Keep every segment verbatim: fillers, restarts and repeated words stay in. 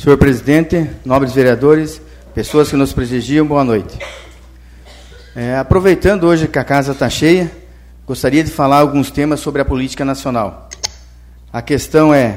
Senhor presidente, nobres vereadores, pessoas que nos prestigiam, boa noite. É, aproveitando hoje que a casa está cheia, gostaria de falar alguns temas sobre a política nacional. A questão é,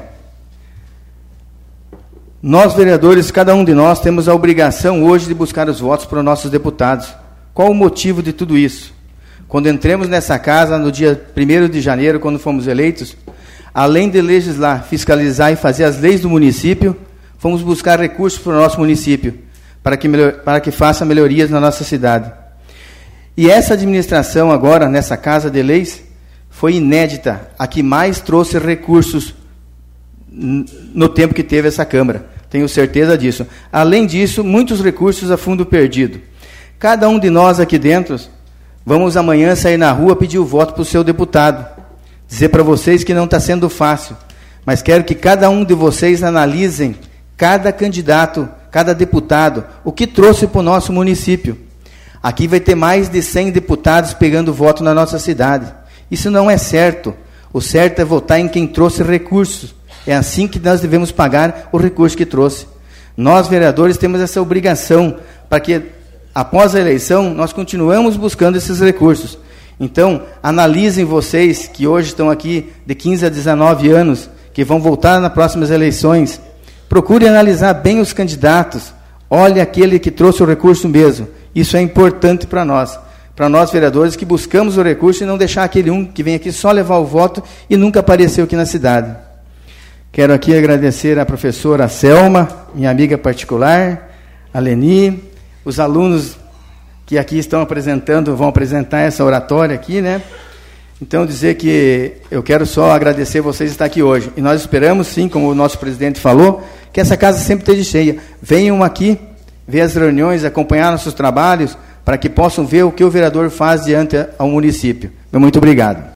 nós vereadores, cada um de nós, temos a obrigação hoje de buscar os votos para os nossos deputados. Qual o motivo de tudo isso? Quando entremos nessa casa, no dia primeiro de janeiro, quando fomos eleitos, além de legislar, fiscalizar e fazer as leis do município, fomos buscar recursos para o nosso município, para que, melhor, para que faça melhorias na nossa cidade. E essa administração agora, nessa Casa de Leis, foi inédita, a que mais trouxe recursos no tempo que teve essa Câmara. Tenho certeza disso. Além disso, muitos recursos a fundo perdido. Cada um de nós aqui dentro, vamos amanhã sair na rua pedir o voto para o seu deputado. Dizer para vocês que não está sendo fácil, mas quero que cada um de vocês analisem cada candidato, cada deputado, o que trouxe para o nosso município. Aqui vai ter mais de cem deputados pegando voto na nossa cidade. Isso não é certo. O certo é votar em quem trouxe recursos. É assim que nós devemos pagar o recurso que trouxe. Nós, vereadores, temos essa obrigação para que, após a eleição, nós continuamos buscando esses recursos. Então, analisem vocês que hoje estão aqui de quinze a dezenove anos, que vão voltar nas próximas eleições. Procure analisar bem os candidatos. Olhe aquele que trouxe o recurso mesmo. Isso é importante para nós. Para nós, vereadores, que buscamos o recurso e não deixar aquele um que vem aqui só levar o voto e nunca apareceu aqui na cidade. Quero aqui agradecer à professora Selma, minha amiga particular, a Leni, os alunos que aqui estão apresentando, vão apresentar essa oratória aqui, né? Então, dizer que eu quero só agradecer vocês estar aqui hoje. E nós esperamos, sim, como o nosso presidente falou, que essa casa sempre esteja cheia. Venham aqui, ver as reuniões, acompanhar nossos trabalhos, para que possam ver o que o vereador faz diante ao município. Muito obrigado.